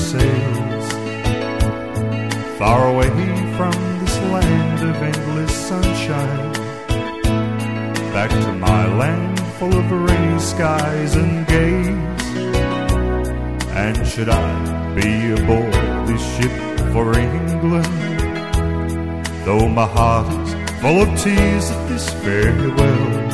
sails, far away from this land of endless sunshine, back to my land full of rainy skies and gaze. And should I be aboard this ship for England, though my heart is full of tears at this farewell,